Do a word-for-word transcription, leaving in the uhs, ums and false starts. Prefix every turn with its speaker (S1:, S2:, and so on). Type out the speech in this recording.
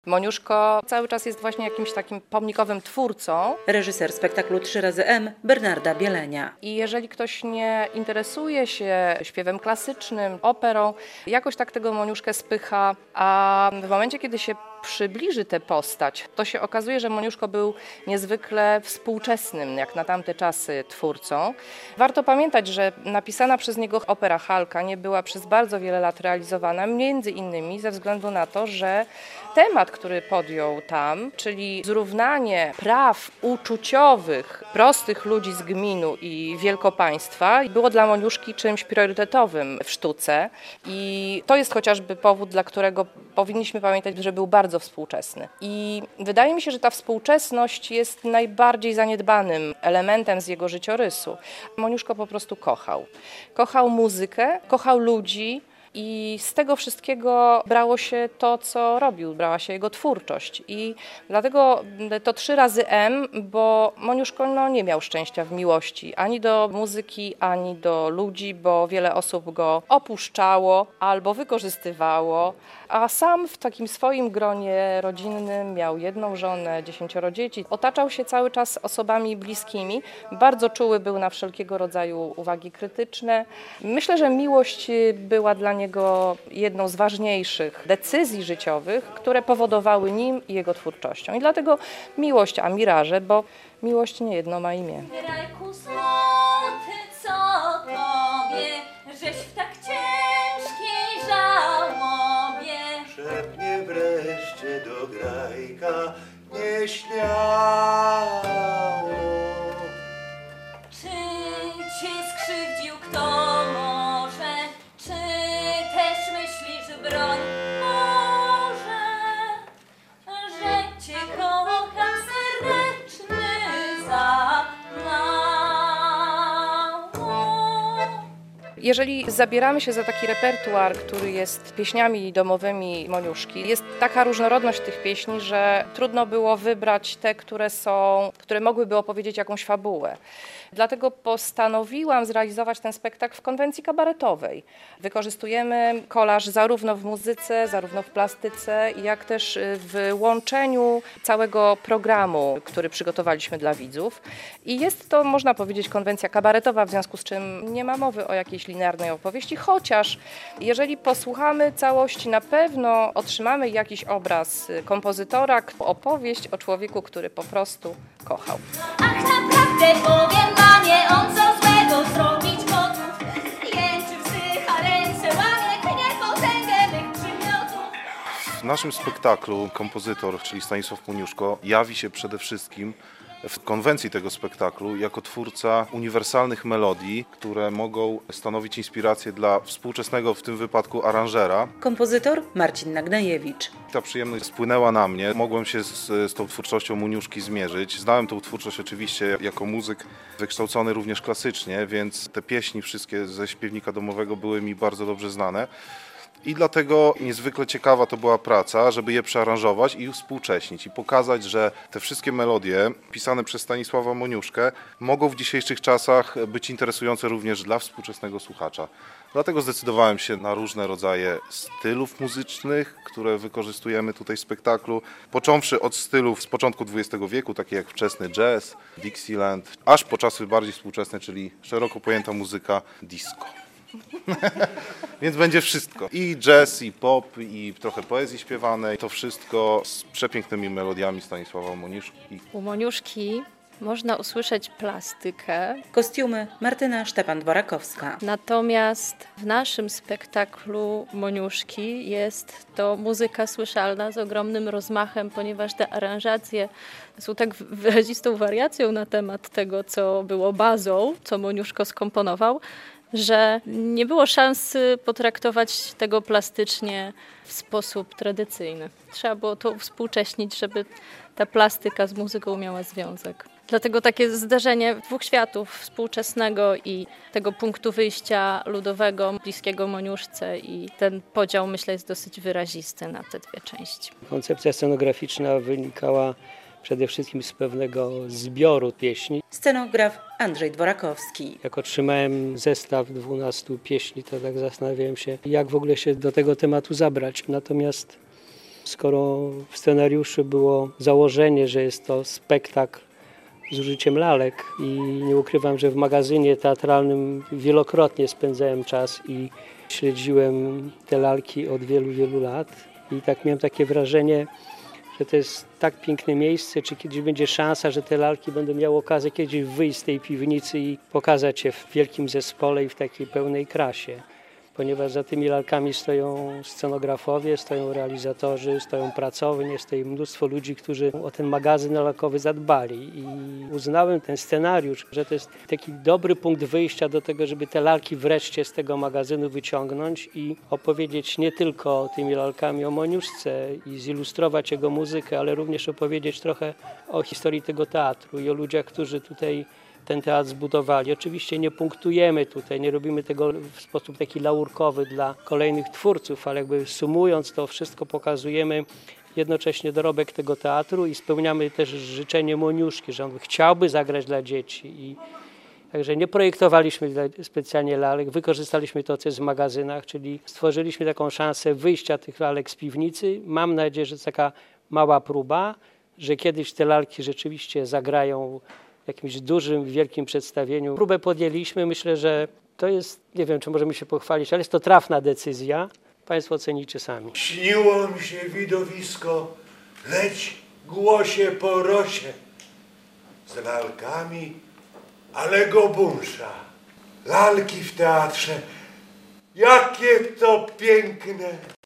S1: Moniuszko cały czas jest właśnie jakimś takim pomnikowym twórcą.
S2: Reżyser spektaklu trzy razy M Bernarda Bielenia.
S1: I jeżeli ktoś nie interesuje się śpiewem klasycznym, operą, jakoś tak tego Moniuszkę spycha, a w momencie, kiedy się przybliży tę postać, to się okazuje, że Moniuszko był niezwykle współczesnym, jak na tamte czasy, twórcą. Warto pamiętać, że napisana przez niego opera Halka nie była przez bardzo wiele lat realizowana, między innymi ze względu na to, że temat, który podjął tam, czyli zrównanie praw uczuciowych prostych ludzi z gminu i wielkopaństwa, było dla Moniuszki czymś priorytetowym w sztuce i to jest chociażby powód, dla którego powinniśmy pamiętać, że był bardzo współczesny. I wydaje mi się, że ta współczesność jest najbardziej zaniedbanym elementem z jego życiorysu. Moniuszko po prostu kochał. Kochał muzykę, kochał ludzi, i z tego wszystkiego brało się to, co robił, brała się jego twórczość. I dlatego to trzy razy M, bo Moniuszko no, nie miał szczęścia w miłości ani do muzyki, ani do ludzi, bo wiele osób go opuszczało albo wykorzystywało, a sam w takim swoim gronie rodzinnym miał jedną żonę, dziesięcioro dzieci. Otaczał się cały czas osobami bliskimi, bardzo czuły był na wszelkiego rodzaju uwagi krytyczne. Myślę, że miłość była dla niego Jego jedną z ważniejszych decyzji życiowych, które powodowały nim i jego twórczością. I dlatego miłość, a miraże, bo miłość niejedno ma imię.
S3: Rajku złoty, co tobie, żeś w tak ciężkiej żałobie.
S4: Szepnie wreszcie do grajka nieśmiało.
S3: Czy cię skrzywdził kto może? Czy też myślisz, broń Boże, że cię kocham serdeczny za mało?
S1: Jeżeli zabieramy się za taki repertuar, który jest pieśniami domowymi Moniuszki, jest taka różnorodność tych pieśni, że trudno było wybrać te, które są, które mogłyby opowiedzieć jakąś fabułę. Dlatego postanowiłam zrealizować ten spektakl w konwencji kabaretowej. Wykorzystujemy kolaż zarówno w muzyce, zarówno w plastyce, jak też w łączeniu całego programu, który przygotowaliśmy dla widzów. I jest to, można powiedzieć, konwencja kabaretowa, w związku z czym nie ma mowy o jakiejś linearnej opowieści, chociaż jeżeli posłuchamy całości, na pewno otrzymamy jakiś obraz kompozytora, opowieść o człowieku, który po prostu kochał.
S3: Ach, naprawdę powiem, panie, on co złego zrobić gotów. Jęczy, wzdycha, ręce łamie, knie potęgę mych przymiotów.
S5: W naszym spektaklu kompozytor, czyli Stanisław Moniuszko, jawi się przede wszystkim w konwencji tego spektaklu jako twórca uniwersalnych melodii, które mogą stanowić inspirację dla współczesnego w tym wypadku aranżera.
S2: Kompozytor Marcin Nagnajewicz.
S5: Ta przyjemność spłynęła na mnie. Mogłem się z, z tą twórczością Moniuszki zmierzyć. Znałem tą twórczość oczywiście jako muzyk wykształcony również klasycznie, więc te pieśni wszystkie ze śpiewnika domowego były mi bardzo dobrze znane. I dlatego niezwykle ciekawa to była praca, żeby je przearanżować i uwspółcześnić i pokazać, że te wszystkie melodie pisane przez Stanisława Moniuszkę mogą w dzisiejszych czasach być interesujące również dla współczesnego słuchacza. Dlatego zdecydowałem się na różne rodzaje stylów muzycznych, które wykorzystujemy tutaj w spektaklu, począwszy od stylów z początku dwudziestego wieku, takie jak wczesny jazz, Dixieland, aż po czasy bardziej współczesne, czyli szeroko pojęta muzyka disco. Więc będzie wszystko. I jazz, i pop, i trochę poezji śpiewanej. To wszystko z przepięknymi melodiami Stanisława Moniuszki.
S6: U Moniuszki można usłyszeć plastykę.
S2: Kostiumy Martyna Szczepan-Dworakowska.
S6: Natomiast w naszym spektaklu Moniuszki jest to muzyka słyszalna z ogromnym rozmachem, ponieważ te aranżacje są tak wyrazistą wariacją na temat tego, co było bazą, co Moniuszko skomponował, że nie było szansy potraktować tego plastycznie w sposób tradycyjny. Trzeba było to współcześnić, żeby ta plastyka z muzyką miała związek. Dlatego takie zderzenie dwóch światów, współczesnego i tego punktu wyjścia ludowego, bliskiego Moniuszce, i ten podział, myślę, jest dosyć wyrazisty na te dwie części.
S7: Koncepcja scenograficzna wynikała przede wszystkim z pewnego zbioru pieśni.
S2: Scenograf Andrzej Dworakowski.
S7: Jak otrzymałem zestaw dwunastu pieśni, to tak zastanawiałem się, jak w ogóle się do tego tematu zabrać. Natomiast skoro w scenariuszu było założenie, że jest to spektakl z użyciem lalek i nie ukrywam, że w magazynie teatralnym wielokrotnie spędzałem czas i śledziłem te lalki od wielu, wielu lat i tak miałem takie wrażenie, że to jest tak piękne miejsce, czy kiedyś będzie szansa, że te lalki będą miały okazję kiedyś wyjść z tej piwnicy i pokazać je w wielkim zespole i w takiej pełnej krasie. Ponieważ za tymi lalkami stoją scenografowie, stoją realizatorzy, stoją pracownie, stoi mnóstwo ludzi, którzy o ten magazyn lalkowy zadbali. I uznałem ten scenariusz, że to jest taki dobry punkt wyjścia do tego, żeby te lalki wreszcie z tego magazynu wyciągnąć i opowiedzieć nie tylko tymi lalkami o Moniuszce i zilustrować jego muzykę, ale również opowiedzieć trochę o historii tego teatru i o ludziach, którzy tutaj ten teatr zbudowali. Oczywiście nie punktujemy tutaj, nie robimy tego w sposób taki laurkowy dla kolejnych twórców, ale jakby sumując to wszystko pokazujemy jednocześnie dorobek tego teatru i spełniamy też życzenie Moniuszki, że on chciałby zagrać dla dzieci. I także nie projektowaliśmy specjalnie lalek, wykorzystaliśmy to, co jest w magazynach, czyli stworzyliśmy taką szansę wyjścia tych lalek z piwnicy. Mam nadzieję, że to taka mała próba, że kiedyś te lalki rzeczywiście zagrają w jakimś dużym, wielkim przedstawieniu. Próbę podjęliśmy, myślę, że to jest, nie wiem, czy możemy się pochwalić, ale jest to trafna decyzja. Państwo ocenicie sami.
S4: Śniło mi się widowisko, leć głosie po rosie, z lalkami, ale gobunsza. Lalki w teatrze, jakie to piękne!